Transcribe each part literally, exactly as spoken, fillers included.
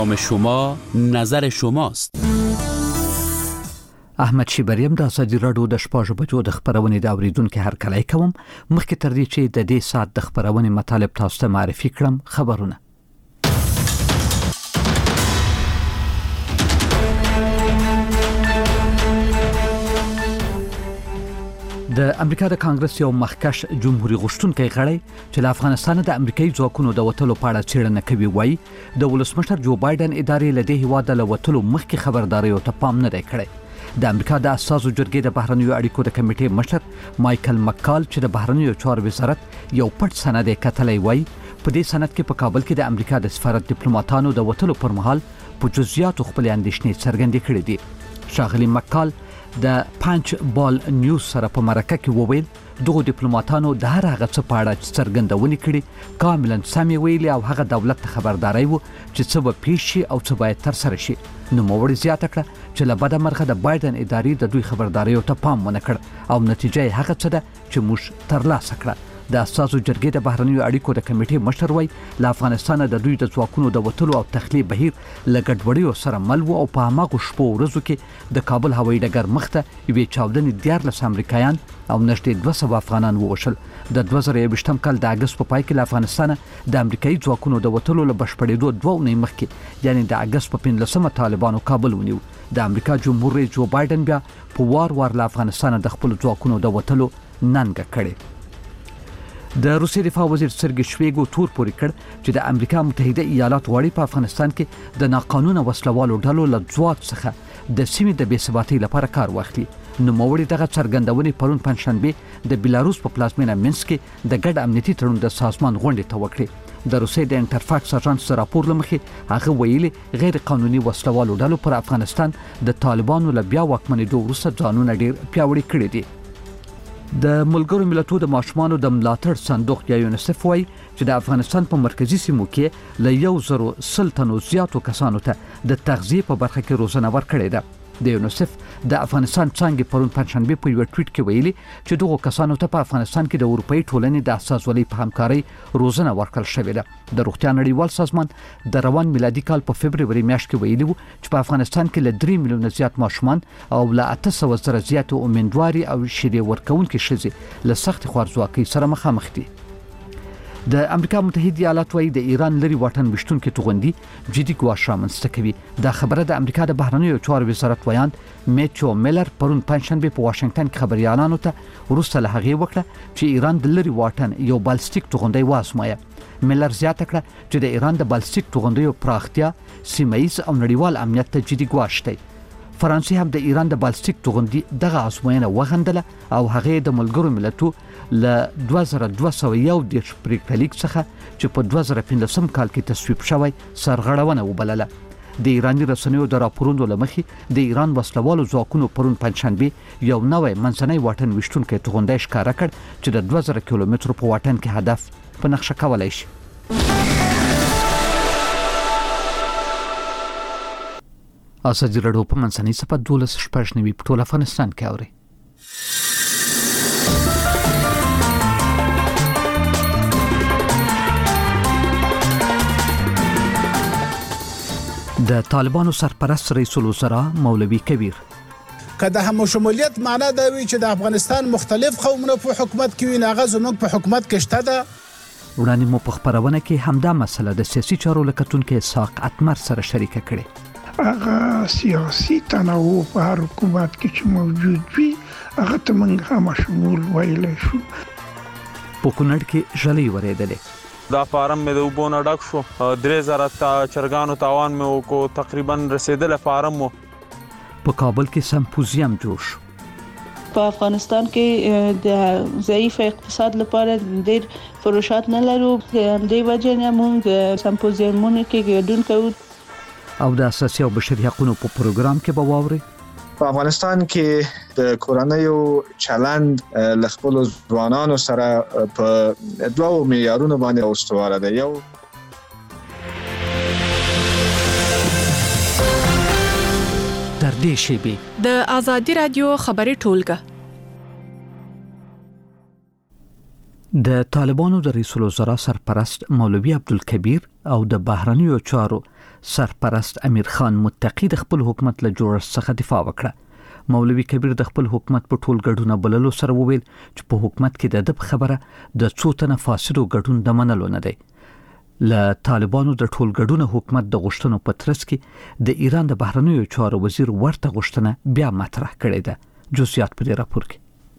شما نظر شماست. احمد شیبریم د ازادي راډیو د شپږ بجو د خبرونې د اوریدونکو هر کله کوم مخکې تر دې چې د دې سات د خبرونې مطالب تاسو ته معرفي کړم. خبرونه د امریکا د کانګرس یو مخکښ جمهوریت غوښتونکی غړی چې له افغانستان د امریکایي ځواکونو د وټلو په اړه څېړنه کوي وایي د ولسمشر جو بایدن ادارې له دې هیواد له وټلو مخکې خبرداري او ته پام نه دی کړی. د امریکا د اساسو جرګې د بهرنیو اړیکو د کمیټې مشر مایکل مکال چې د بهرنیو چارو وزارت یو پټ سند یې کتلی وایي په دې سند کې په کابل کې د امریکا د سفارت ډیپلوماټانو د وټلو پر مهال په جزئیاتو خپل اندېښنې څرګندې کړې دي. ښاغلي مکال د پنچ بال نیوز سره په مرکه کې وویل دغه ډیپلوماټانو د هر هغه څه په اړه څرګندونې کړې کاملا سمې ویلي او هغه دولت ته خبرداري وو چې څه به پیښ شي او څه باید تر سره شي. نو موړ زیاته کړه چې له بده مرغه د بایدن ادارې د دوی خبرداري ته پام ونه کړ او نتیجه یې هغه څه ده چې موږ ترلاسه کړه. د اساسو جرګې د بهرنیو اړیکو د کمیټې مشر وایي له افغانستان د دوی د ځواکونو د وټلو او تخلیه بهیر له ګډوډیو سره مل وو او په هماغو شپو ورځو کې د کابل هوایي ډګر مخته یوې چاودنې دیارلس امریکایان او نږدې دوه سوه افغانان ووژل. د دوه زره یوویشتم کال د اګست په پای کې له افغانستان د امریکایي ځواکونو د وټلو له بشپړېدو دوه اونۍ مخکې یعنی د اګست په پنځلسمه طالبانو کابل ونیو. د امریکا جمهور رئیس جو بایدن بیا په وار وار له افغانستان د خپل ځواکونو د وټلو ننګه کړې. د روسي دفاع وزیر سرګي شویګو تور پورې کړ چې د امریکا متحده ایالات غواړي په افغانستان کې د ناقانونه وسلوالو ډلو له ځواک څخه د سیمې د بې ثباتۍ لپاره کار واخلي. نو موړي دغه څرګندونې پرون پنځشنبه د بلاروس په پلازمینه مینسک کې د ګډ امنیتي تړون د سازمان غونډې ته وکړي. د روسي د انټرفاکس اژانس راپور لمخې هغه ویلي غیر قانوني وسلوالو ډلو پر افغانستان د طالبانو له بیا واکمنېدو وروسته ځانونه ډېر پیاوړي کړي دي. د ملګرو ملتونو د ماشومانو د ملاتړ صندوق یا یونیسف وایي چې د افغانستان په مرکزی سیمو کې له یو زرو سل تنو زیاتو کسانو ته د تغذیه په برخه کې روزنه ورکړې ده. د یونیسف د افغانستان څانګې پرون پنځشنبه په یو ټویټ کې ویلي چې دغه کسانو ته په افغانستان کې د اروپאי ټولنې د اساسولۍ په همکارۍ روزنه ورکړل شوې ده. د روغتیا نړیوال سازمان د روان میلادي کال په فبرवरी میاشت کې ویلي وو چې په افغانستان کې له درې میلیونه زیات ماشومان او له اته سوه زره زیات امیندواري او شیدې ورکوونکي ښځې له سخت خوارځواکۍ سره مخامخ دي. د امریکا متحده ایالات وايي د ایران لري واټن وشتونکو توغندي جدي ګواښ رامنځته کوي. دا خبره د امریکا د بهرنیو چارو وزارت ویاند میچو میلر پرون پنځشنبه په واشنگټن کې خبريالانو ته وروسته له هغه وکړه چې ایران د لري واټن یو بالستیک توغندي واسمایه. میلر زیاته کړه چې د ایران د بالستیک توغندیو پراختیا سیمایي او نړیوال امنیت ته جدي ګواښ دی. فرانسې هم د ایران د بالستیک توغندي دغه ازموینه وغندله او هغه د ملګرو ملتونو له دوه زره دوه سوه یو دیرش پریکړلیک څخه چې په دوه زره پنځلسم کال کې تصویب شوی سرغړونه وبلله. د ایراني رسنیو د راپورونو لمخې د ایران وسلوالو ځواکونو پرون پنځشنبه یو نوې منځنۍ واټن وشتونکو توغندي ښکاره کړ چې د دوه زره کیلومترو په واټن کې هدف په نقشه کولای شي. ازادي راډیو په منځنۍ صفحه دولس شپږ نوي په ټول افغانستان کې اوري. د طالبانو سرپرست رئیس الوزراء مولوی کبیر که د همشمولیت معنا دا وی چې د افغانستان مختلف قومونه په حکومت کې وي ناغه زموږ په حکومت کې شته ده. وړاندې مو په خبرونه کې همدا مسله د سیاسي چارو لکتونکو اسحاق اتمر سره شریکه کړې. هغه سیاسي تنوع په هر حکومت کې چې موجود وي هغه ته موږ هم شمول ویلی شو. په کونړ کې ژلۍ ورېدلې. دا فارم مې د اوبو نه ډک شو. درې زره تا چرګانو تاوان مې وکړو. تقریبا رسېدلی فارم و. په کابل کې سمپوزیم جوړ شو. په افغانستان کې د ضعیف اقتصاد لپاره ډېر فروشات نه لرو. د وجه نه موږ سمپوزیمونو کې ګډون کوو. او د اساسي او بشري حقوقو په پروګرام کې به واوري. په افغانستان کې د کورنیو چلند له خپل ځوانانو سره په دوه معیارونو باندې استواره ده. یو تر دې شی د ازادي رادیو خبري ټولګه. د طالبانو د رئیس الوزراء سرپرست مولوی عبدالکبیر او د بهرنیو چارو سرپرست امیر خان متقی د خپل حکومت له جوړښت څخه دفاع وکړه. مولوي کبیر د خپل حکومت په ټول ګډون بللو سره وویل چې په حکومت کې د دب خبره د څو تنه فاسدو ګډون د منلو نه دی. له طالبانو د ټول ګډون حکومت د غوښتنو په ترڅ کې د ایران د بهرنیو چارو وزیر ورته غوښتنه بیا مطرح کړې ده. جزئیات په دې راپور کې.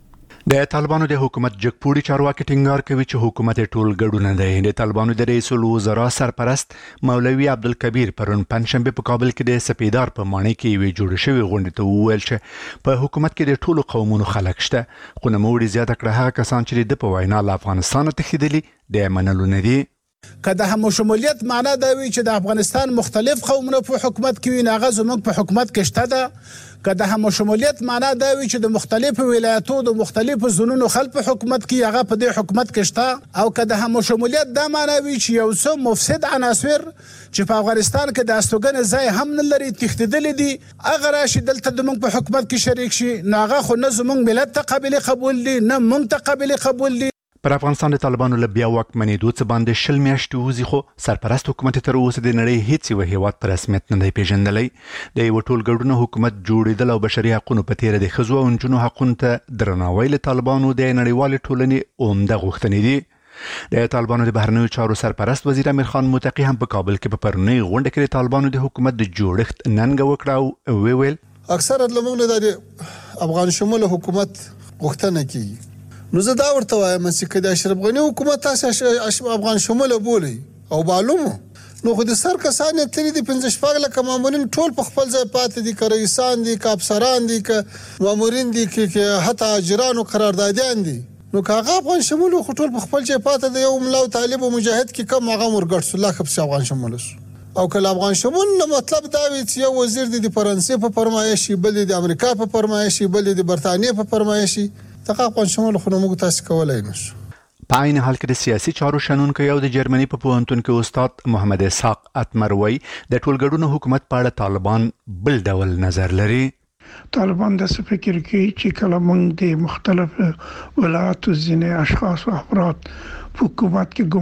د طالبانو د حکومت جګپوړي چارواکي ټینګار کوي چې حکومت ټول ګډون دی. د طالبانو د رئیس الوزرا سرپرست مولوي عبدالکبیر پرون پنځشنبه په کابل کې د سپیدار په ماڼۍ کې وی جوړ شوی غونډه ته وویل چې په حکومت کې د ټولو قومونو خلک شته، خو نوموړي زیاته کړه هغه کسان چې د په وینا له افغانستان تښتېدلي د منلو نه دي. که د هم شمولیت معنا دا وی چې د افغانستان مختلف قومونه په حکومت کې وي، هغه زموږ په حکومت کې شته ده. که د هم شمولیت معنا دا وی چې د مختلفو ولایتو د مختلفو زونونو خلک په حکومت کې هغه په دې حکومت کې شته، او که د هم شمولیت دا معنا وی چې یو څو مفسد عناصر چې په افغانستان کې د استوګن ځای هم نه لري تښتېدلي دي، هغه راشي دلته د موږ په حکومت کې شریک شي، نو هغه خو نه زموږ ملت ته قابل قبول دي نه موږ ته قابل قبول دي. پر افغانستان د طالبانو له بیا واکمنېدو څخه باندې شل میاشتې وځي، خو سرپرست حکومت تر اوسه د نړۍ هیڅ یو هیواد په رسمیت نه دی پیژندلی. د یو ټول ګډون حکومت جوړېدل او بشري حقوقو په تیر د ښځو او نجونو حقوقو ته درناوی له طالبانو د نړیوال ټولنې عمده غوښتنې دي. د طالبانو د بهرنیو چارو سرپرست وزیر امیر خان متقی هم په کابل کې په پرونی غونډه کې د طالبانو د حکومت د جوړښت ننګه وکړه او ویل اکثر لمونږ د افغان شمول حکومت غوښتنه کوي. نو زه دا ورته وایم چې د اشرف غنی حکومت تاسو افغان شمول بولی او معلومه نو خو د سر کسان تللی دي پنځه شپږ لکه مامورین ټول په خپل ځای پاتې دي، که رئیسان دي که افسران دي که مامورین دي که حتی اجران او قراردادیان دي، نو که هغه افغان شمول خو ټول په خپل ځای پاتې دي. یو ملا او طالب او مجاهد کې کم هغه ورګړ سو لا خپل افغان شمول او کله افغان شمول نو مطلب دا وی چې یو وزیر د فرانسې په فرمایش بل د امریکا په فرمایش بل د برتانیې په فرمایش دغه افغان شمول خو موږ تاسو کولای نشو. په عین حال کې د سیاسي چارو شنونکو یو د جرمني په پوهنتون کې استاد محمد اسحاق اتمروي د ټول ګډون حکومت په اړه طالبان بل ډول نظر لري. طالبان د فکر کوي چې کله موږ د مختلف ولایتو ځینې اشخاص او افراد په حکومت کې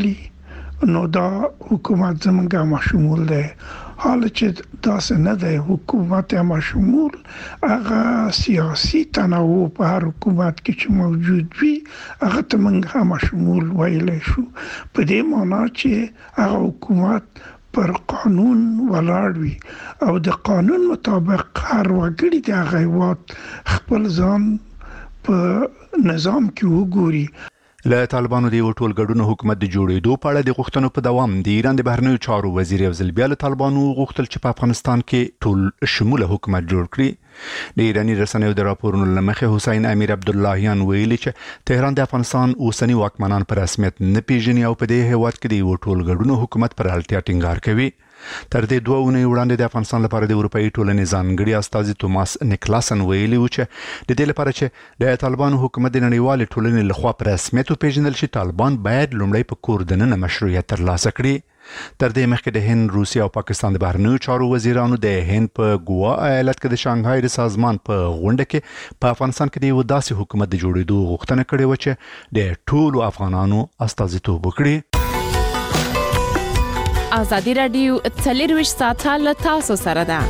ګمارلي نو دا حکومت زمونږه مشمول دی، حال چې داسې نه دی. حکومت مشمول هغه سیاسي تنوع په هر حکومت کې چې موجود وي هغه ته موږ هم مشمول ویلی شو، په دې معنا چې هغه حکومت پر قانون ولاړ وي او د قانون مطابق هر وګړي د هغه هیواد خپل ځان په نظام کې وګوري. له طالبانو د یو ټول ګډون حکومت د جوړېدو په اړه د غوښتنو په دوام د ایران د بهرنیو چارو وزیر یو ځل بیا له طالبانو غوښتل چې په افغانستان کې ټول شموله حکومت جوړ کړي. د ایرانی رسنیو د راپورونو له مخې حسین امیر عبداللهیان ویلي چې تهران د افغانستان اوسنی واکمنان په رسمیت نه پیژني او په دې هیواد کې د یو ټول ګډون حکومت پر اړتیا ټینګار کوي. تر دې دوه اونۍ وړاندې د افغانستان لپاره د اروپאי ټولنې ځانګړي استازي توماس نیکلاسن ویلي و چې د دې لپاره چې د طالبانو حکومت د نړیوال ټولنې لخوا په رسمیت وپیژندل شي، طالبان باید لومړی په کور دننه مشروعیت ترلاسه کړي. تر دې مخکې د هند، روسیې او پاکستان د بهرنیو چارو وزیرانو د هند په ګوا ایالت کې د شانګهای د سازمان په غونډه کې په افغانستان کې د یو داسې حکومت د جوړېدو غوښتنه کړې و چې د ټولو افغانانو استازیتوب وکړي. ازادي رادیو څلرویشت ساعته له تاسو سره ده.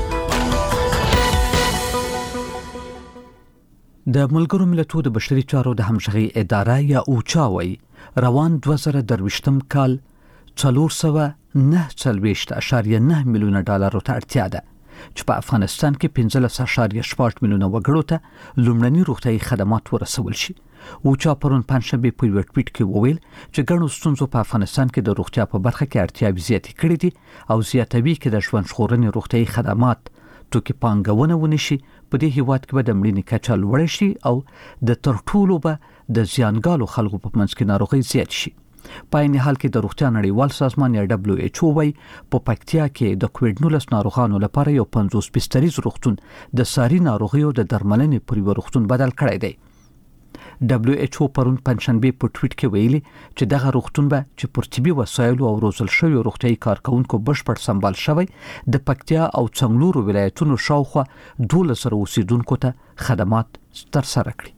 د ملګرو ملتونو د بشري چارو د همغږي اداره یا اوچاوي روان دوه زره درویشتم کال څلور سوه نه څلوېښت اعشاریه نه میلیونه ډالرو ته اړتیا ده چې په افغانستان کې پنځلس اعشاریه شپږ میلیونه وګړو ته لومړني روغتیايي خدمات ورسول شي. اوچا پرون پنځشنبه په یو ټویټ کې وویل چې ګڼو ستونزو په افغانستان کې د روغتیا په برخه کې اړتیاوې زیاتې کړې دي او زیاتوي کې د ژوند ژغورنې روغتیايي خدمات توکي پانګونه ونشي، په دې هیواد کې به د مړینې کچه لوړه شي او د تر ټولو به د زیانګالو خلکو په منځ کې ناروغي زیات شي. په عین حال کې د روغتیا نړیوال سازمان یا دبليو ایچ او وايي په پکتیا کې د کووډ نولس ناروغانو لپاره یو پنځوس بستریز روغتون د ساري ناروغیو د درملنې پر یو روغتون بدل کړی دی. دبليو ایچ او پرون پنځشنبه په ټویټ کې ویلي چې دغه روغتون به چې پر طبي وسایلو او روزل شوی روغتياي کارکونکو بشپړ سمبال شوی د پکتیا او څنګلورو ولایتونو شاوخوا دولس سره اوسیدونکو ته خدمات تر سره کړي.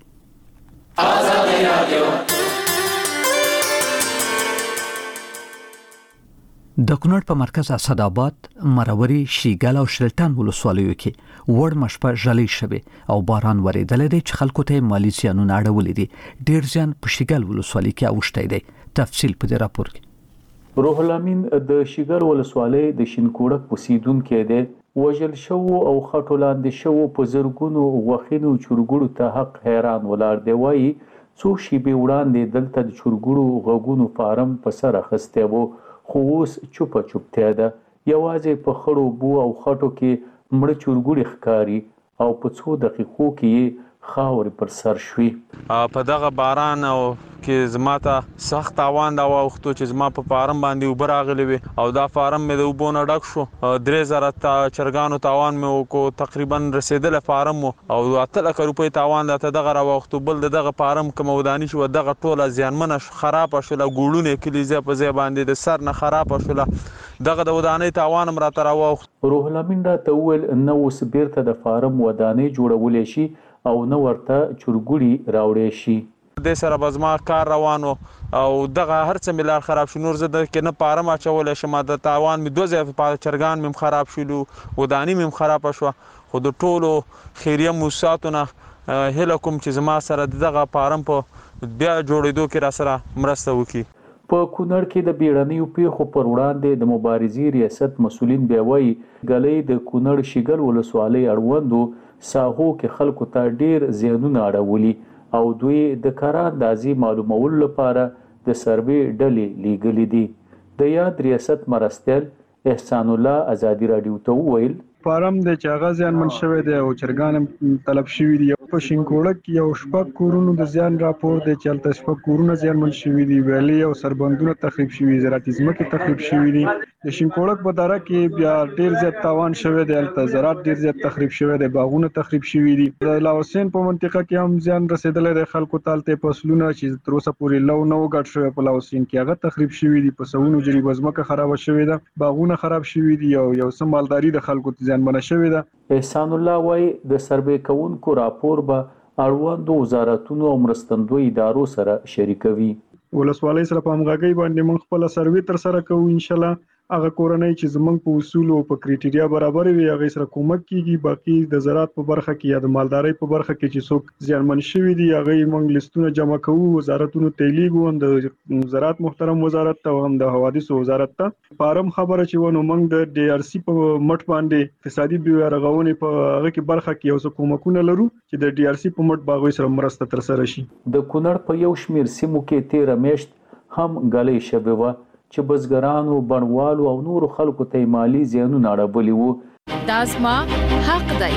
د کونړ په مرکز اسداباد، مروري، شیګل او شلټان ولسوالیو کې وړ مشپه ژلې شوه او باران ورېدل دي چې خلکو ته مالی زیانونه اړولې دي. ډیر زیان په شیګل ولسوالۍ کې اوښتی دی. تفصیل په دې راپور کې. روح الامین د شیګل ولسوالۍ د شینکوړک اوسیدونکی دی. وژل شو او خټو لاندې شو په زرګونو غوښینو چورګوړو ته حق حیران ولاړ دی. وایي څو شیبې وړاندې دلته د چورګوړو غوږونو فارم په سر اخیستی و، خو اوس چوپه چوپتیا ده. یوازې په خړو بو او خټو کې مړه چورګوړي ښکاري او په څو دقیقو کې یې خاورې پر سر شوي. په دغه باران او کې زما ته سخت تاوان دا واوښتو چې زما په فارم باندې اوبه راغلې وې او دا فارم مې د اوبو نه ډک شو. درې زره چرګانو تاوان مې وکړو، تقریبا رسېدلی فارم و او اته لکه روپۍ تاوان راته دغه راواوښتو. بل د دغه فارم کومه وداني چې وه دغه ټوله زیانمنه خرابه شوله، ګوړونه یې کلي ځای په ځای باندې د سر نه خرابه شوله. دغه د ودانۍ تاوان هم راته راواوښت. روح الامین راته وویل نه اوس بیرته د فارم ودانۍ جوړولی شي او نه ورته چورګوړي راوړی شي. دې سره به زما کار روان و او دغه هر څه مې لار خراب شو. نور زه دلته نه فارم اچولی شم، د تاوان مې دوه ځایه چرګان مې هم خراب شولو، وداني مې هم خرابه شوه. خو د ټولو خیریه موسساتو نه هیله کوم چې زما سره دغه فارم په بیا جوړېدو کې را سره مرسته وکړي. په کونړ کې د بیړنیو پیښو پر وړاندې د مبارزې ریاست مسؤلین بیا وایي ګلۍ د کونړ شیګل ولسوالۍ اړوندو ساحو کې خلکو ته ډیر زیانونه اړولي او دوی د کار اندازې معلومولو لپاره د سروې ډلې لیږلي دي. د یاد ریاست مرستیال احسان الله ازادي راډیو ته وویل فارم د چاغه زیانمن شوی دی او چرګان طلب شوي دي. په شینکوړک کې یو شپږ کورونو د زیان راپور دی چې هلته شپږ کورونه زیانمن شوي دي، ویلې او سربندونه تخریب شوي، زراعتي ځمکې تخریب شوي دي. د شینکوړک په دره کې بیا ډیر زیات تاوان شوی دی، هلته زراعت ډیر زیات تخریب شوی دی، باغونه تخریب شوي دي. د لاوسین په منطقه کې هم زیان رسېدلی دی خلکو ته. هلته فصلونه چې تر اوسه پورې لو نه و ګډ شوی په لاوسین کې هغه تخریب شوي دي، په سوونو جریبه ځمکه خرابه شوې ده، باغونه خراب شوي دي او یو څه مالداري د خلکو ته زیانمنه شوې ده. احسان الله وایي د سروې کوونکو راپور به اړوندو وزارتونو او مرستندوی ادارو سره شریکوي. ولسوالۍ سره په همغږۍ باندې موږ خپل سروې تر سره کوو. ان شاء الله هغه کورنۍ چې زمونږ په اصول او په کریټیریا برابر وي هغه سره کومک کیږي. باقي د زراعت په برخه کې یا د مالدارۍ په برخه کې چې څوک زیانمن شوي دي هغه موږ لیستونه جمع کوو، وزارتونو ته لیږو، هم د زراعت محترم وزارت ته او هم د حوادثو وزارت ته. فارم خبره چې ونه موږ د ډي ار سی په مټ باندې اقتصادي بیارغونې په هغه کې برخه کې یو څه کومکونه لرو چې د ډي ار سی په مټ باغوي سره مرسته تر سره شي. د کونړ په یو شمیر سیمو کې تیر میاشت هم ګلۍ شوې وه چې بزګرانو، بڼوالو او نورو خلکو ته مالی زیانونه اړولي وو. دا زما حق دی.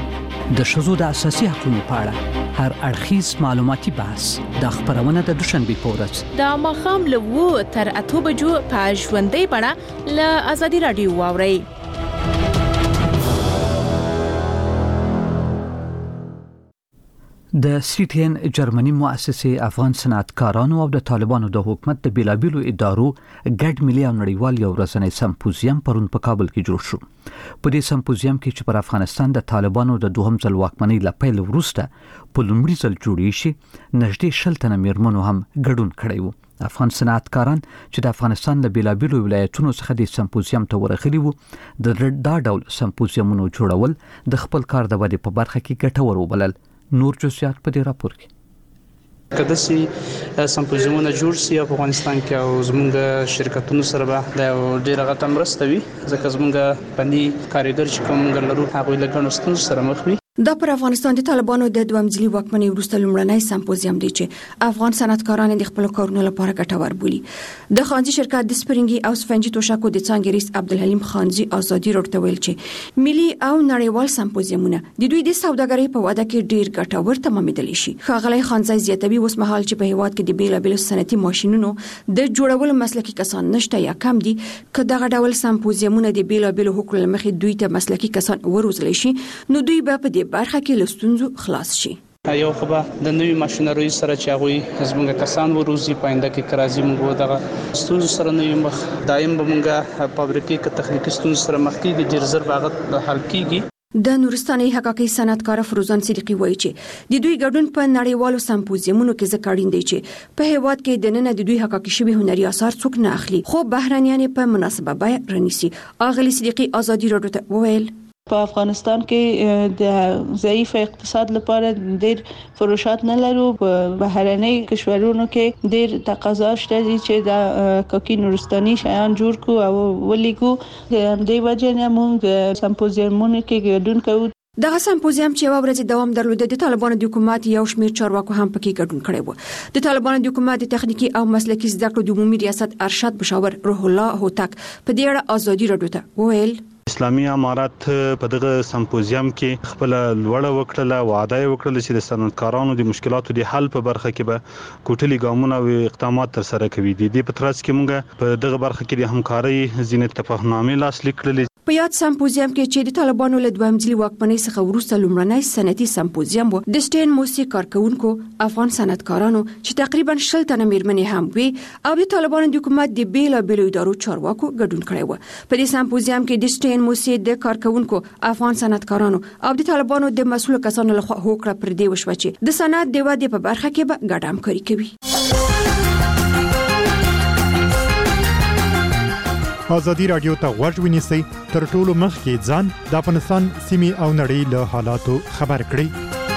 د ښځو د اساسي حقوقو په اړه هر اړخیز معلوماتي بحث د خبرونه د دوشنبې په ورځ د ماښام له اوو تر اتو بجو په ژوندۍ بڼه له ازادي راډیو واورئ. د سی ټي ان جرمني مؤسسې افغان صنعتکارانو او د طالبانو د حکومت د بیلابیلو ادارو ګډ ملي او نړیوال یو ورځنی سمپوزیم پرون په کابل کې جوړ شو. په دې سمپوزیم کې چې پر افغانستان د طالبانو د دوهم ځل واکمنۍ له پیل وروسته په لومړي ځل جوړې شي، نږدې شل تنه میرمنو هم ګډون کړی وو. افغان صنعتکاران چې د افغانستان له بیلابیلو ولایتونو څخه د سمپوزیم ته ورغلي وو، د دا ډول سمپوزیمونو جوړول د خپل کار د ودې په برخه کې ګټور وبلل. نور جزئیات په دې راپور کې. کله چې سمپوزیمونه جوړ شي په افغانستان کې او زموږ شرکتونو سره به د ډیره غټه مرسته وي، ځکه زموږ فني کاریګر چې کوم لرو هغه له ګڼو ستونزو سره مخ وي. دا پر افغانستان د طالبانو د دویم ځلي واکمنۍ وروسته لومړنی سمپوزیم دی چې افغان صنعتکاران د خپل کارونو لپاره ګټور بولي. د خانزي شرکت د سپرینګي او سفنجي توشکو د څنګه رئیس عبدالحلیم خانزي ازادي راډیو ته ویل چې ملي او نړیوال سمپوزیمونه د دوی د سوداګرۍ په وده کې ډیر ګټور تمامېدل شي. ښاغلی خانزي زیاتوي اوس مهال چې په هیواد کې د بیلابیلو صنعتي ماشینونو د جوړولو مسلکي کسان نشته یا کم دي، که دغه ډول سمپوزیمونه د بیلابیلو حقوقو لمخې دوی ته مسلکي کسان وروزل شي، نو دوی به په برخه کې له ستونزو خلاص شي. یو خو به د نوې ماشینرۍ سره چې هغوی زموږ کسان وروزي په آینده کې کرازي موږ دغه ستونزو سره نه یو مخ، دایم به موږ فابریکې کې تخنیکي ستونزو سره مخ کېږي، ډېر زر به هغه حل کېږي. د نورستاني حقایق صنعتکار فروزان صدیقي وایي چې د دوی ګډون په نړیوالو سمپوزیمونو کې ځکه اړین دی چې په هیواد کې د نن د دوی حقایق شوی هنري اثار څوک نه اخلي خو بهرانيان په مناسبه بیه رنيسي. اغلی صدیقي ازادي راډیو ته وویل په افغانستان کې د ضعیف اقتصاد لپاره ډېر فروشات نه لرو. په بهرنۍ کشورونو کې ډېر تقاضا شته چې د کوکی نورستاني شیان جوړ کو او ولیکو. د دې وجه نه موږ سمپوزیمونو کې ګډون کوو. دغه سمپوزیم چې ورځ دوام درلود د طالبانو د حکومت یو شمېر چارواکو هم پکې ګډون کړی و. د طالبانو د حکومت د تخنیکی او مسلکي زده کړو د عمومي ریاست ارشد مشاور روح الله هوتک په دې اړه ازادي راډیو ته وویل اسلامي امارات په دغه سمپوزیم کې خپل لوړه وکړه وعده وکړه چې د صنعتکارانو د مشکلاتو د حل په برخه کې به کوټلي ګامونه او اقدامات تر سره کوي. د دې په ترڅ کې موږ په دغه برخه کې د همکارۍ ځینې تفاهمنامې لاسلیک کړلې. په یاد سمپوزیم کې چې د طالبانو له دویم ځلي واکمنۍ څخه وروسته لومړنی صنعتي سمپوزیم و د سټین موسیقي کارکونکو افغان صنعتکارانو چې تقریبا شل تنه میرمنې هم وي او د طالبانو د حکومت د بیلابیلو ادارو چارواکو ګډون کړی و. په دې سمپوزیم کې د سټین موسیقي د کارکونکو افغان صنعتکارانو او د طالبانو د مسؤل کسانو لخوا هوکړه پر دې وشوه چې د صنعت د ودې په برخه کې به ګډه همکاري کوي. ازادي راډیو ته غوږ ونیسئ تر ټولو مخکې ځان د افغانستان سیمې او نړۍ له حالاتو خبر کړئ.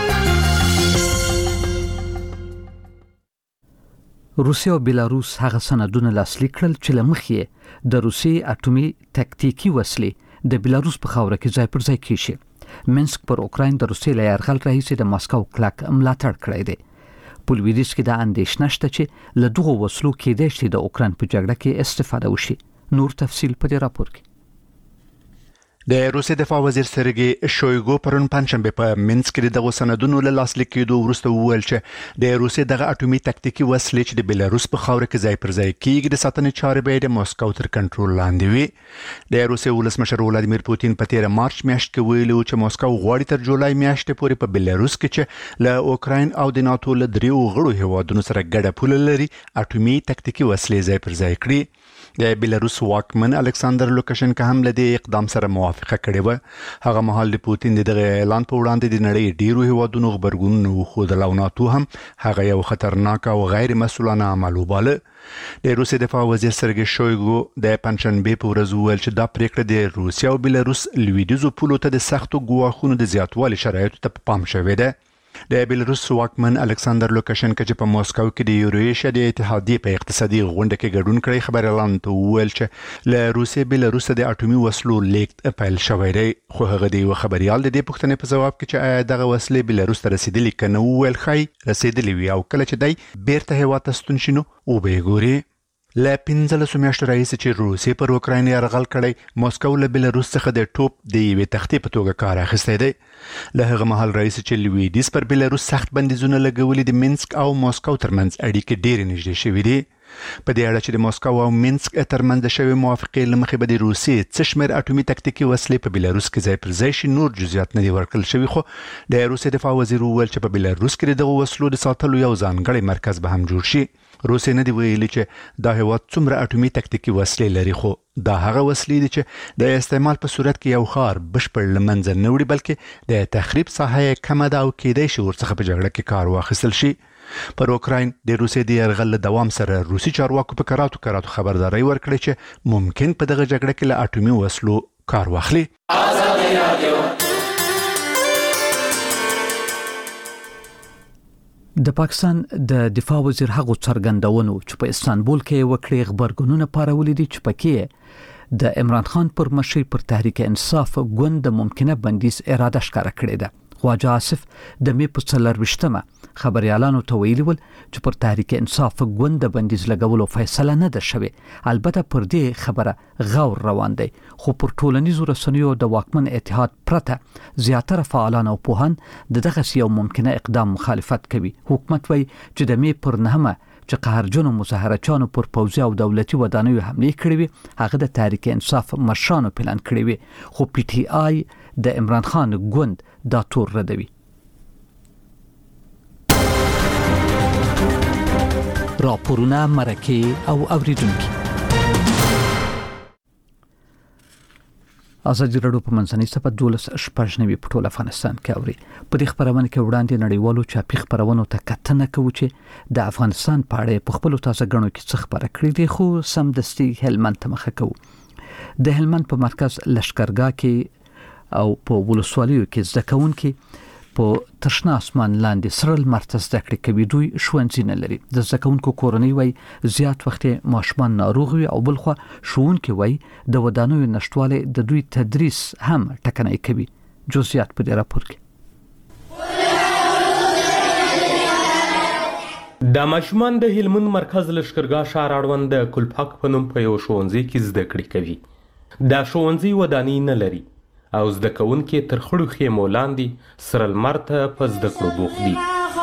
روسیا او بیلاروس هغه سندونه لاسلیک کړل چې لمخې د روسي اټومي تکتیکي وسلې د بیلاروس په خاوره کې ځای پر ځای کیږي. منسک پر اوکراین د روسي له یرغل راهیسې د ماسکو کلک ملاتړ کړی دی. په لویدیځ کې د اندېښنه شته چې له دغو وسلو کېدای شي د اوکراین په جګړه کې استفاده وشي. نور تفصیل په دې راپور کې. د روسي دفاع وزیر سرګي شویګو پرون پنځشنبه په منسک کې دغه سندونو له لاسلیک کېدو وروسته وویل چې د روسي دغه اټومي تکتیکي وسلې چې د بیلاروس په خاوره کې ځای پر ځای کېږي د ساتنې چارې به د ماسکو تر کنټرول لاندې وي. د روسي ولسمشر ولادیمیر پوتین په تیر مارچ میاشت کې ویلي چې ماسکو غواړي تر جولای میاشتې پورې په بیلاروس کې چې له اوکراین او د ناتو له دریو غړو هیوادونو سره ګډه پوله لري اټومي تکتیکي وسلې ځای پر ځای کړي. د بیلاروس واکمن الکساندر لوکاشنکا هم له دې اقدام سره موافقه کړې و. هغه مهال د پوتین دغه اعلان په وړاندې د نړۍ ډیرو هیوادونو خبرګون وښودل او ناتو هم هغه یو خطرناک او غیر مسؤلانه عمل وباله. د روسي دفاع وزیر سرګي شویګو د پنځشنبه په ورځ وویل چې دا پریکړه د روسیا او بیلاروس لویدیځو پولو ته د سختو ګواښونو د زیاتوالي شرایطو ته پام شوی دی. د بیلاروس واکمن الکساندر لوکاشنکا چې په ماسکو کې د یورویشیا د اتحادیې په اقتصادي غونډه کې ګډون کړی خبر اعلان ته وویل چې له روسي بیلاروس د اټومي وسلو لیک پیل شوی دی. خو هغه د یو خبريال د دې پوښتنې په جواب کې چې آیا دغه وسلې بیلاروس ته رسیدلې کنه وویل خای رسیدلې وي او کله چې دی بیرته هیواد ته ستون شي نو وبې ګوري. له پنځلسو میاشتو راهیسې چې روسي پر اوکراین یرغل کړی ماسکو له بیلاروس څخه د ټوپ د یوې تختې په توګه کار اخیستی دی. له هغه مهال راهیسې چې لویدیځ پر بیلاروس سخت بندیزونه لګولي د منسک او ماسکو ترمنځ اړیکې ډېرې نږدې شوې دي. په دې اړه چې د ماسکو او منسک ترمنځ شوې موافقې له مخې به د روسي څه شمېر اټومي تکتیکي وسلې په بیلاروس کې ځای پر ځای شي نور جزئیات نه دي ورکړل شوي. خو د روسي دفاع وزیر وویل چې په بیلاروس کې دغه وسلو د ساتلو یو ځانګړی مرکز به هم جوړ شي. روسي نه دی ویلي چې دا هیواد څومره اټومي تکتیکي وسلې لري خو دا هغه وسلې دي چې د استعمال په صورت کې یو ښار بشپړ له منځه نه وړي بلکې د تخریب ساحه یې کمه ده او کېدای شي ورڅخه په جګړه کې کار واخیستل شي. پر اوکراین د روسي د یرغل له دوام سره روسي چارواکو په کراتو کراتو خبرداري ورکړې چې ممکن په دغه جګړه کې له اټومي وسلو کار واخلي. د پاکستان د دفاع وزیر هغه څرګندونو چې په استانبول کې وکړي خبرګونونه پارولې دي چې پکې د عمران خان پر مشرۍ پر تحریک انصاف ګوند د ممکنه بندیز اراده ښکاره کړې ده. خواجه آصف د می په څلرويشتمه خبريالانو ته ویلي ول چې پر تحریک انصاف ګوند د بندیز لګولو فیصله نه ده شوې. البته پر دې خبره غور روان دی خو پر ټولنیزو رسنیو د واکمن اتحاد پرته زیاتره فعالان او پوهان دغه یو ممکنه اقدام مخالفت کوي. حکومت وایي چې د می پر نهمه چې قهرجنو مظاهرچانو پر پوځي او دولتي ودانیو حمله کړې وي هغه د تحریک انصاف مشرانو پلان کړی وي خو پی ټی آی د عمران خان ګوند دا تور ردوي. راپورونه مرکه او اوریدونکو ازادي راډیو په منځنۍ صفحه دولس شپږ نوي په ټول افغانستان کې اوري. په دې خبرونه کې وړاندې نړیوالو چاپی خبرونو ته کتنه کوي چې د افغانستان په اړه په خپل تازه غنو کې څه خبره کړې دي، خو سم دستي هلمند ته مخه کوي. د هلمند په مرکز لشکرګاه کې او په ولسوالیو کې ځکهون کې په تشنا اسمان لاندې سرل مرتز دکړې کوي. دوی شوونځي نه لري. د زکونکو کورنۍ وای زیات وخت ماشومان ناروغ وي او بلخوا شوونکي وای د ودانیو نشټواله د دوی تدریس هم ټکنۍ کوي. جزئیات په دې راپور کې. د ماشومان د هلمند مرکز لشکرګاه ښار اړوند د کلپاک په نوم په یو ښوونځي کې زده کړې کوي. دا ښوونځي ودانۍ نه لري او زده کوونکي تر خړو خیمو لاندې سرل مرته په زده کړو بوخت دي.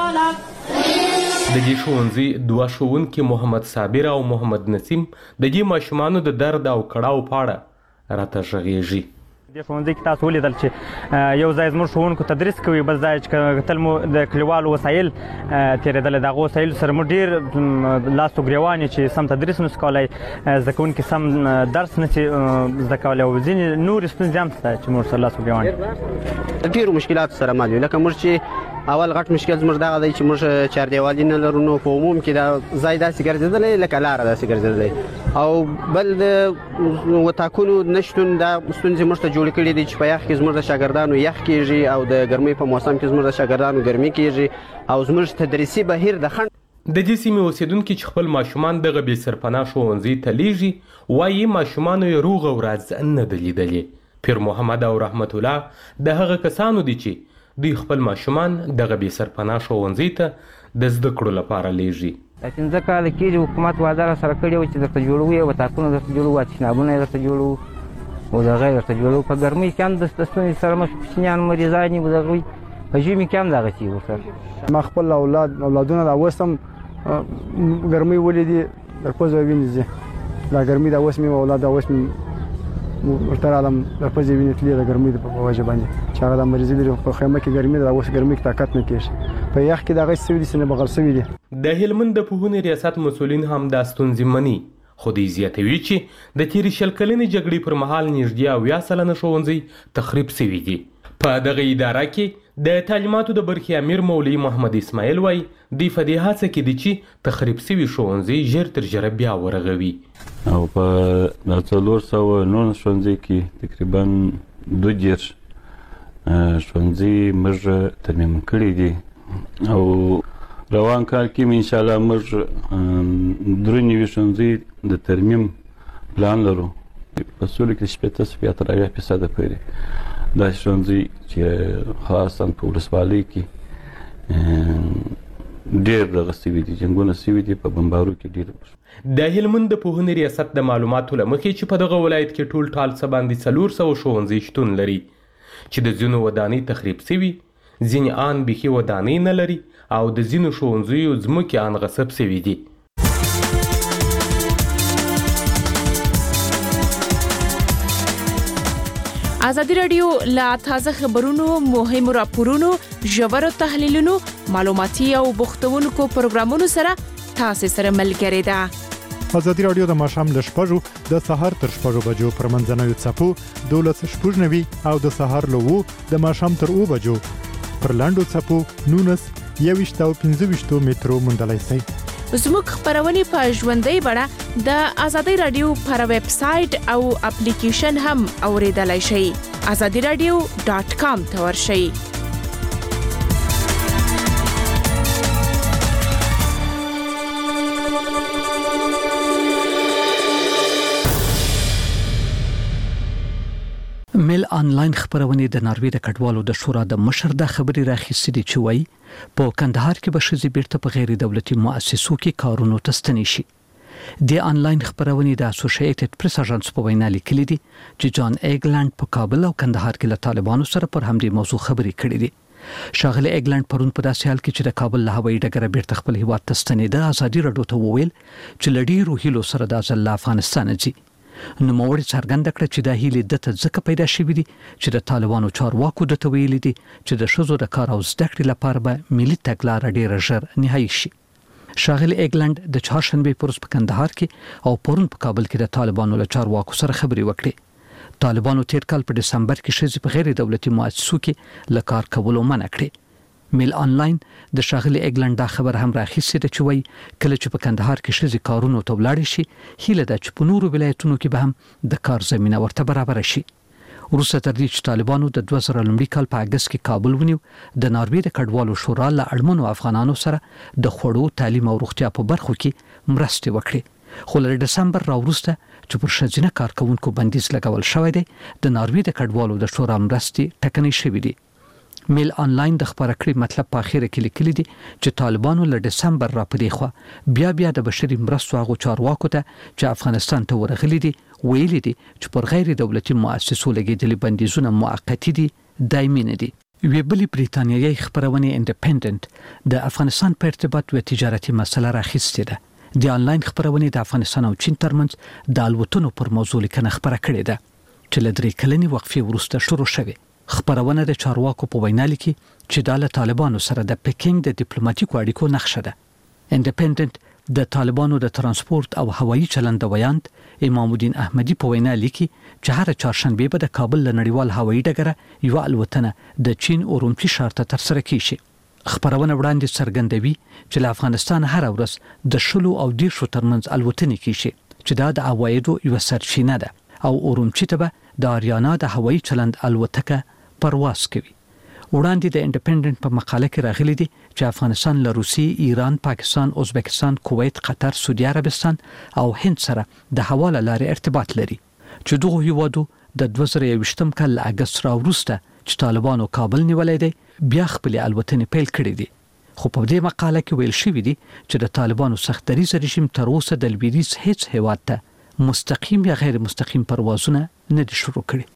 د دې ښوونځي دوه ښوونکي محمد صابر او محمد نسیم د دې ماشومانو د درد او کړاو په اړه راته غږیږي. د ښوونځي کې تاسو ولیدل چې یو ځای زموږ ښوونکو تدریس کوي، بل ځای چې تل مو د کلیوالو وسایل تېرېدل، د هغو وسایلو سره مو ډېر لاس و ګریوان چې سم تدریس نشي کولی، زده کوونکي سم درس نشي زده کولی، او ځینې نورې ستونزې هم شته چې موږ سره لاس و ګریوان ډېرو مشکلاتو سره مل یو. لکه موږ چې اول غټ مشکل زموږ دغه دی چې موږ چاردیوالي نه لرو، نو په عموم کې دا ځای داسې ګرځېدلی لکه لاره داسې ګرځېدلی، او بل د وطاقونو نشتون دا ستونزې موږ ته جوړې کړي دي چې په یخ کې زموږ د شاګردانو یخ کېږي او د ګرمۍ په موسم کې زموږ د شاګردانو ګرمي کېږي، او زموږ تدریسي بهیر د خنډ. د دې سیمې اوسیدونکي چې خپل ماشومان دغه بې سرپناه ښوونځي ته لیږي وایي ماشومانو یې روغه ورځ نه ده لیدلې. پیر محمد او رحمت الله د هغه کسانو دي چې دوی خپل ماشومان دغه بې سرپناه ښوونځي ته د زده کړو لپاره لیږي. پنځه کاله کېږي حکومت وعده راسره کړې وه چې درته جوړوو، وطاقونه درته جوړوو، تشنابونه یې درته جوړوو او دغه یې درته جوړوو. په ګرمۍ کې هم د ستونزې سره مخ کوچنیان مریضان دي، د هغوی په ژمي کې هم دغسې وو. سر ما خپل اولاد اولادونه دا اوس هم ګرمۍ ولیدې در پزه وینې ځي، دا ګرمۍ دا اوس مې اولاد دا اوس مې ورته راغلم در پزې وینې تلې د ګرمۍ په وجه باندې چې هغه د مریضي لري په خیمه کې ګرمۍ ده، اوس ګرمۍ کې طاقت نه کېږي، په یخ کې دغه سوي دي سینه بغل سوي دي. د هلمند د پوهنې ریاست مسؤلین هم دا ستونزې مني، خو دوی زیاتوي چې د تېرې شل کلنې جګړې پر مهال نږدې اویا سلنه ښوونځي تخریب سوي دي. په دغه اداره کې د تعلیماتو د برخې امیر مولوي محمد اسماعیل وایي دوی په دې هڅه کې دي چې تخریب سوي ښوونځي ژر تر ژره بیا ورغوي. او په څلور سوه نولس ښوونځي کې تقریبا دوه دېرش ښوونځي موږ ترمیم کړي دي، او روان کال کې مې انشاءالله موږ درې نوي ښوونځي د ترمیم پلان لرو. په سولو کې شپېته څخه تر اویا فیصده پورې دا ښوونځي چې خاصا په ولسوالۍ کې ډېر دغه سوي دي، جنګونه سوي دي، په بمبارو کې ډېر. د هلمند د پوهنې ریاست د معلوماتو له مخې چې په دغه ولایت کې ټول ټال څه باندې څلور سوه ښوونځي شتون لري چې د ځینو ودانۍ تخریب سوي، ځینې آن بیخي ودانۍ نه لري او د ځینو ښوونځیو ځمکې آن غصب سوي دي. ازادي راډیو لا تازه خبرونو، مهمو راپورونو، ژورو تحلیلونو، معلوماتي او بوختونکو پروګرامونو سره تاسو سره ملګری ده. ازادي راډیو د ماښام له شپږو د سهار تر شپږو بجو پر منځنوي څپو دولس شپږ نوي او د سهار له اوو د ماښام تر اوو بجو پر لاندو څپو نونس یوویشت او پنځه ویشتو مترو موندلی شئ. زموږ خبرونه په ژوندۍ بڼه د ازادي راډیو پر ویب سټ او اپلیکیشن هم اوریدلای شئ. ازادي راډیو ډاٹ کام ته ورشئ. میل آنلاین خبرونه د ناروې د کډوالو د شورا د مشر د خبري راخصې دي چې وایي په کندهار کې به شذې بیرته په غیر دولتي مؤسسو کې کارونو ته ستنې شي. د آنلاین خبرونه د اسوسییټډ پریس اژانس په وینا لیکلي دي چې جان ایګلند په کابل او کندهار کې له طالبانو سره پر همدې موضوع خبرې کړې دي. شاغله ایګلند پرون په داسې حال کې چې د کابل له هوایي ډګره بیرته خپل هیواد ته ستنېده ازادي راډیو ته وویل چې لډي روحیلو سره د ځل افغانستان ځي. نو موړ څرګند کړ چې د هیلې دته ځکه پیدا شوې دي چې د طالبانو چارواکو د تویل دي چې د شذو د کار او زده کړې لپاره به ملي تګلارې ډېر ژر نهایی شي. شاغل ایګلند د چهارشنبه پروز په کندهار کې او پرون په کابل کې د طالبانو له چارواکو سره خبرې وکړې. طالبانو تیر کال په دسمبر کې ښځې په غیر دولتي مؤسسو کې له کار کولو منع کړې. میل آنلاین د شاغلي اګلند دا خبر هم راخیستې ده چې وایي کله چې په کندهار کې ښځې کارونو ته ولاړې شي هیله ده چې په نورو ولایتونو کې به هم د کار زمینه ورته برابر شي. وروسته تر دې چې طالبانو د دوه زره لومړي کال په اگست کې کابل ونیو، د ناروې د کډوالو شورا له اړمنو افغانانو سره د خوړو، تعلیم او روغتیا په برخو کې مرستې وکړې. خو له دسمبر راوروسته چې پر ښځینه کارکونکو بندیز لګول شوی دی، د ناروې د کډوالو د شورا مرستې ټکنۍ شوې دي. میل آنلاین د خبره کړې مطلب په اخیره کې لیکلي دي چې طالبانو له دسمبر را پدې خو بیا بیا د بشري مرستو هغو چارواکو ته چې افغانستان ته ورغلي دي ویلي دي چې پر غیر دولتي مؤسسو لګېدلي بندیزونه موقتي دي، دایمي نه دي. یوې بلې بریتانیایي خبرونې انډیپندنت د افغانستان په ارتباط و تجارتي مسله راخیستې ده. د آنلاین خبرونې د افغانستان او چین ترمنځ د الوتنو پر موضوع لیکنه خبره کړې ده چې له درې کلنې وقفې وروسته شروع شوې. خبرونه د چارواکو په وینا لیکي چې د طالبانو سره د پکینګ د ډیپلوماټیکو اړیکو نقشه ده. انډیپندنت د طالبانو د ترانسپورت او هوایي چلند ویاند امام الدین احمدی په وینا لیکي چې هر چهارشنبه به د کابل له نړیوال هوایي ډګره یو الوتنه د چین اورمچي ښار ته ترسره کیږي. خبرونه وړاندې څرګندوي چې له افغانستان هر ورځ د شلو او دیرشو ترمنځ الوتنې کیږي چې دا د عوایدو یو سرچینه ده او اورمچي ته به د اریانا د هوایي چلند الوتکه پرواز کوي. وړاندې د انډیپندنت په مقاله کې راغلي دي چې افغانستان له روسیې، ایران، پاکستان، ازبکستان، کویت، قطر، سعودي عربستان او هند سره د حواله لارې ارتباط لري چې دغه هیوادو د دوه زره یوویشتم کال له اگست راوروسته چې طالبانو کابل نیولای دی بیا خپل الوتنې پیل کړې دي. خو په دې مقاله کې ویل شوی دی چې د طالبانو سخت دریځ رژیم تر اوسه د لویدیځ هیڅ هیواد ته مستقیم یا غیر مستقیم پروازونه نه دي شروع کړي.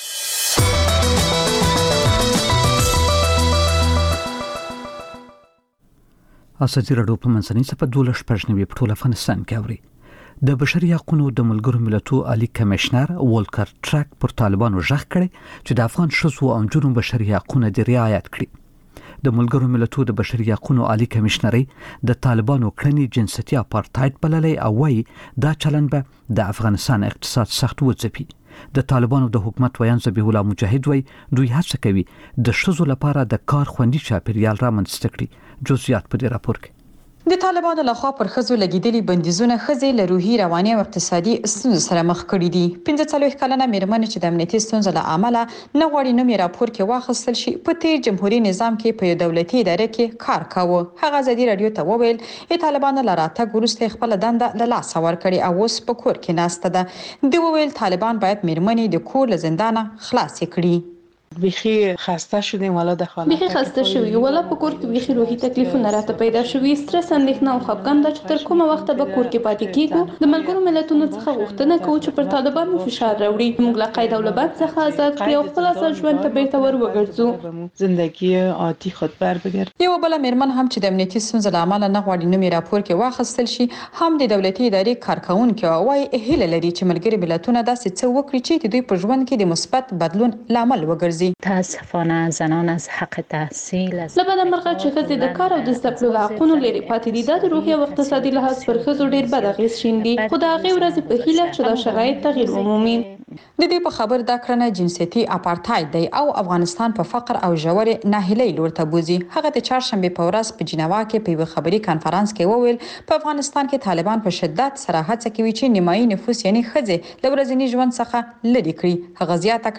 اساسي راډیو په منځنۍ صفه دولس پښنوي په ټول افغانستان کې اوري. د بشري حقوقو د ملګرو ملتونو عالی کمشنر وولکر ټرک پر طالبانو ژغ کړي چې د افغان شوزو او جنو بشري حقوقو د رعایت کړي. د ملګرو ملتونو د بشري حقوقو عالی کمشنري د طالبانو کړنې جنسيتي اپارټایډ بللې او وايي دا چلن به د افغانستان اقتصاد سخت وځپي. د طالبانو د حکومت ویان ذبیح الله مجاهد وای دوی هڅه کوي د شذو لپاره د کار خوندي چاپیریال رامنځته کړي. جزئیات په دې راپور کې. د طالبانو لخوا پر خزو لګیدلي بندیزونه خزي له روحي، رواني او اقتصادي ستونزو سره مخ کړي دي. پنځه څلوېښت کلنه میرمن چې د امنیتي ستونزو له امله نه غواړي نوم یې راپور کې واخیستل شي، په تیر جمهوریت نظام کې په یو دولتي اداره کې کار کاوه. هغه ازادي رادیو ته وویل چې طالبانو له راتګ وروسته خپل دنده له لاسه ورکړي او اوس په کور کې ناسته ده. دوی وویل طالبان باید میرمنې د کور له زندانه خلاصې کړي. بیخی خسته شدیم والا د خانه بیخی خسته شوی ولا په کور کې بیخی روحي تکلیفونه راته پیدا شوي، سترس، اندېښنه او خپګان د تر کومه وخت به کور کې پاتې کیږو. د ملګرو ملتونو څخه غوښتنه کوو چې پر طالبانو فشار راوړي، موږ له قید او لبند څخه آزاد کړي او خپل اساس ژوند ته بیرته ور وګرځو، زندگی عادي خود بر بگرد. یو بل میرمن هم چې د امنیتي ستونزو له امله نه غواړي نوم یې راپور کې واخیستل شي، هم د دولتي ادارې کارکونکو وايي هیله لري چې ملګري ملتونه داسې څه وکړي چې د دوی په ژوند کې د مثبت بدلون لامل وګرځي. تاسفانه زنان از حق تحصیل از لبدا مرغه چې ښځې د کار او د زده کړو له حقونو لرې پاتې دي، دا د روحي او اقتصادي لحاظ پر ښځو ډېر بد اغېز شیندي. خو د هغې ورځې په هیله چې دا شرایط تغییر ومومي. د دې په خبر دا کړنه جنسيتي اپارټایډ دی او افغانستان په فقر او ژورې ناهیلۍ لور ته بوزي. هغه د چهارشنبه په ورځ په جنیوا کې په یو خبري کانفرنس کې وویل په افغانستان کې طالبان په شدت سره هڅه کوي چې نیمایي نفوس یعنی ښځې له ورځني ژوند څخه لرې کړي. هغه زیاته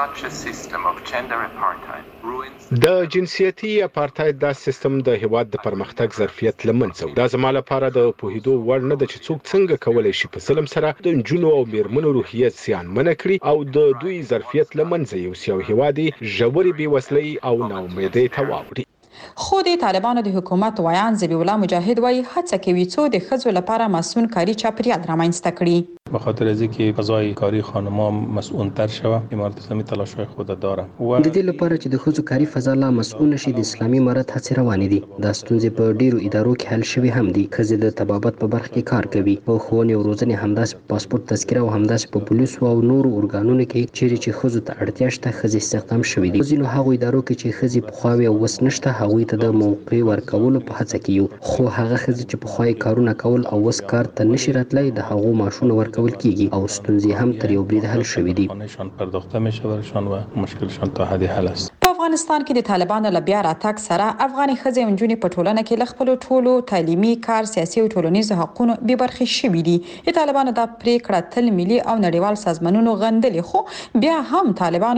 کړه د جنسيتي اپارټایډ دا سیستم د هیواد د پرمختګ ظرفیت لمنځه وړي. دا زما لپاره د پوهیدو وړ نه ده چې څوک څنګه کولای شي په ظلم سره د نجونو او میرمنو روحیه زیانمنه کړي او د دوی ظرفیت لمنځه یوسي او هیواد یې ژورې بېوزلۍ او ناامیدۍ ته واوړي. خو د طالبانو د حکومت ویان ذبیح الله مجاهد وایي هڅه کوي څو د ښځو لپاره مسئول کاری چاپیریال رامنځته کړي. به خاطر از اینکه فضای کاری خانم‌ها مسئول‌تر شود، امارت اسلامی تلاش‌های خود داره. د دې لپاره چې د ښځو کاری فضا لا مسئول شي د اسلامي امارت هڅې روانې دي. دا ستونزې په ډیرو ادارو کې حل شوي هم دي. ښځې د طبابت په برخه کې کار کوي، په ښوونې او روزنې، همداسې په پاسپورت تذکره او همداسې په پولیسو او نورو ارګانونو کې چیرې چې ښځو ته اړتیا شته ښځې استخدام شوي دي. ځینو هغو ادارو کې چې ښځې پخوا وي او اوس نشته، هغوی ته د موقع ورکولو په هڅه کې یو. خو هغه ښځې چې پخوا یې کارونه کول او اوس کار ته نشي راتلی، د هغو معاشونه ورکول ورکول کیږي او ستونزې هم تر یو برید حل شوې دي. نشان پرداخته میشه برشان و مشکلشان تا حدی حل است. په افغانستان کې د طالبانو له بیا راتګ سره افغاني ښځې او نجونې په ټولنه کې له خپلو ټولو تعلیمي، کار، سیاسي او ټولنیزو حقونو بې برخې شوي دي. د طالبانو دا پریکړه تل ملي او نړیوال سازمانونو غندلې، خو بیا هم طالبانو